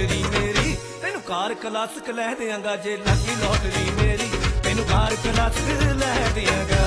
Lottery मेरी, तेनू car classic लै देंगा जे लगी लॉटरी मेरी, तेनू कार क्लासिक लै देंगा।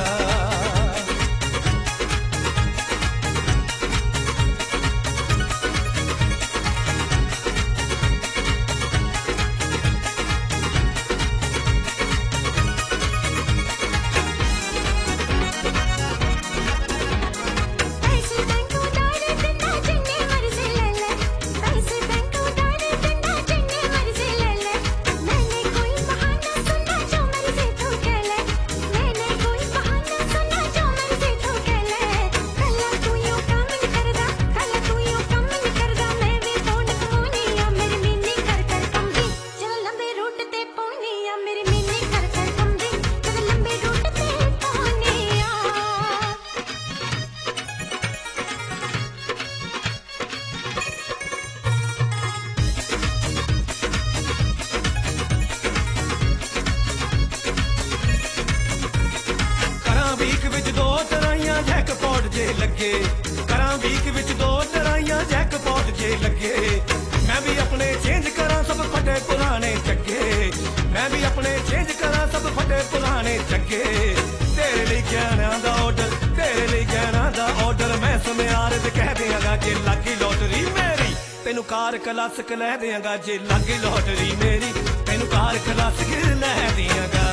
लगे करा वीक विच दो तराइयां जैकपॉट जे लगे, मैं भी अपने चेंज करा सब फटे पुराने चक्के, मैं भी अपने चेंज करा सब फटे पुराने चक्के। तेरे लिए गहना दा ऑर्डर, तेरे लिए गहना दा ऑर्डर, मैं सुनियार ते कह देंगा जे लगी लॉटरी मेरी, तेनू कार क्लासिक लै देंगा जे लगी लॉटरी मेरी, तेनू कार क्लासिक लै देंगा।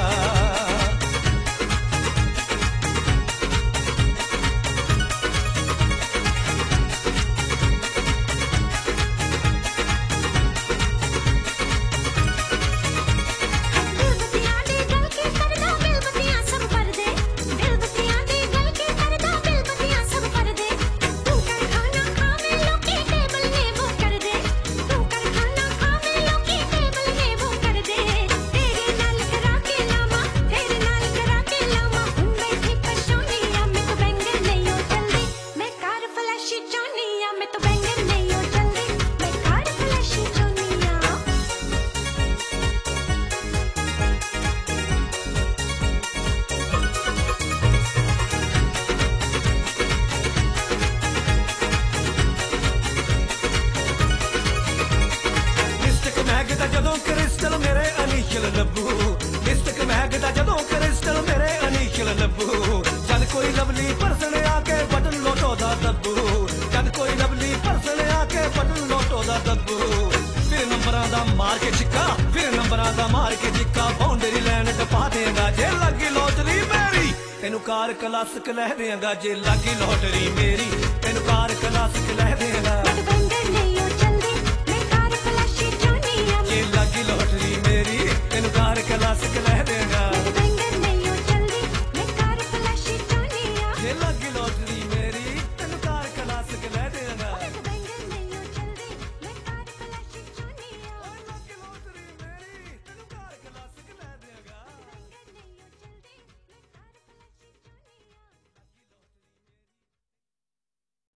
जदों क्रिस्टल मेरे अनीशल लब्बू, लिस्टक महकदा जदों क्रिस्टल मेरे अनीशल लब्बू, जद कोई लवली परसन आके बटन लोटो दा दब्बू, जद कोई लवली परसन आके बटन लोटो दा दब्बू, फिर नंबरां दा मार के चिक्का, फिर नंबरां दा मार के चिक्का, बाउंड्री लाइन टपा देंगा जे लगी लॉटरी मेरी, तेनू कार क्लासिक लै देंगा जे लगी लॉटरी मेरी, तेनू कार क्लासिक लै देंगा। लगी लॉटरी मेरी, तेनू कार क्लासिक लै